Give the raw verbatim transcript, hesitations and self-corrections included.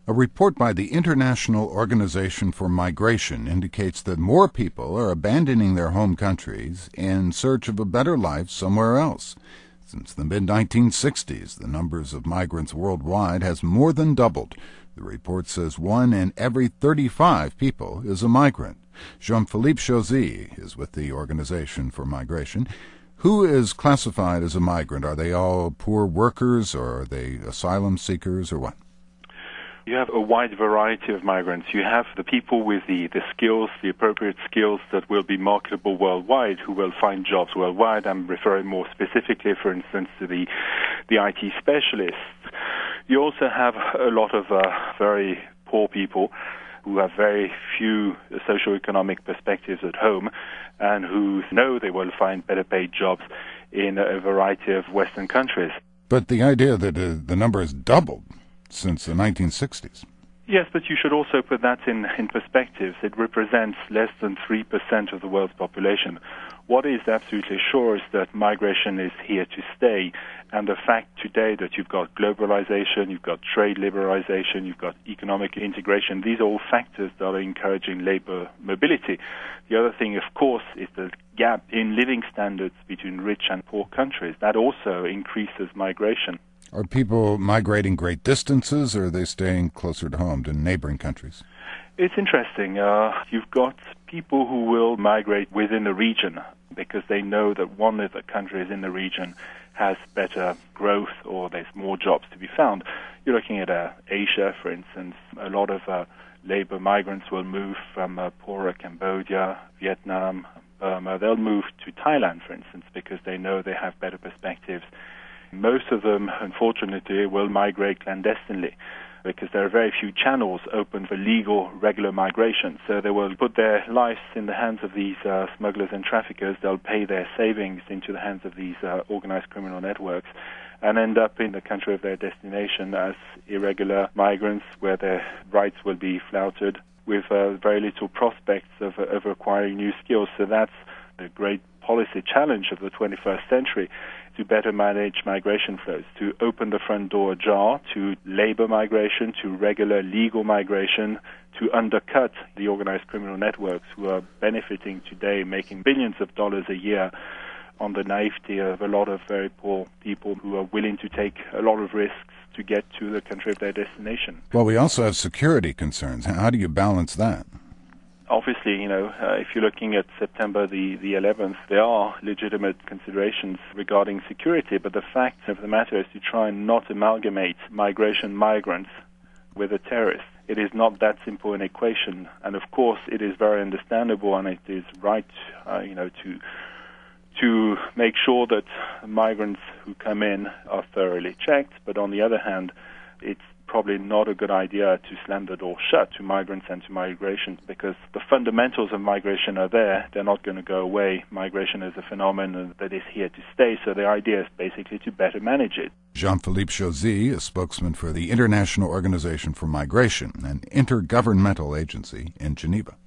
A report by the International Organization for Migration indicates that more people are abandoning their home countries in search of a better life somewhere else. Since the mid nineteen sixties, the numbers of migrants worldwide has more than doubled. The report says one in every thirty-five people is a migrant. Jean-Philippe Chauzy is with the Organization for Migration. Who is classified as a migrant? Are they all poor workers, or are they asylum seekers, or what? You have a wide variety of migrants. You have the people with the, the skills, the appropriate skills that will be marketable worldwide, who will find jobs worldwide. I'm referring more specifically, for instance, to the, the I T specialists. You also have a lot of uh, very poor people who have very few socioeconomic perspectives at home and who know they will find better paid jobs in a variety of Western countries. But the idea that uh, the number has doubled since the nineteen sixties. Yes, but you should also put that in, in perspective. It represents less than three percent of the world's population. What is absolutely sure is that migration is here to stay, and the fact today that you've got globalization, you've got trade liberalization, you've got economic integration, these are all factors that are encouraging labor mobility. The other thing, of course, is the gap in living standards between rich and poor countries. That also increases migration. Are people migrating great distances, or are they staying closer to home, to neighboring countries? It's interesting. Uh, you've got people who will migrate within the region because they know that one of the countries in the region has better growth or there's more jobs to be found. You're looking at uh, Asia, for instance. A lot of uh, labor migrants will move from uh, poorer Cambodia, Vietnam, Burma. They'll move to Thailand, for instance, because they know they have better perspectives. Most of them, unfortunately, will migrate clandestinely because there are very few channels open for legal, regular migration. So they will put their lives in the hands of these uh, smugglers and traffickers. They'll pay their savings into the hands of these uh, organized criminal networks and end up in the country of their destination as irregular migrants where their rights will be flouted with uh, very little prospects of, of acquiring new skills. So that's the great policy challenge of the twenty-first century, to better manage migration flows, to open the front door ajar to labor migration, to regular legal migration, to undercut the organized criminal networks who are benefiting today, making billions of dollars a year on the naivety of a lot of very poor people who are willing to take a lot of risks to get to the country of their destination. Well, we also have security concerns. How do you balance that? Obviously, you know, uh, if you're looking at September the, the eleventh, there are legitimate considerations regarding security, but the fact of the matter is to try and not amalgamate migration migrants with a terrorist. It is not that simple an equation, and of course it is very understandable and it is right, uh, you know, to to make sure that migrants who come in are thoroughly checked, but on the other hand, it's probably not a good idea to slam the door shut to migrants and to migration because the fundamentals of migration are there. They're not going to go away. Migration is a phenomenon that is here to stay, so the idea is basically to better manage it. Jean-Philippe Chauzy, a spokesman for the International Organization for Migration, an intergovernmental agency in Geneva.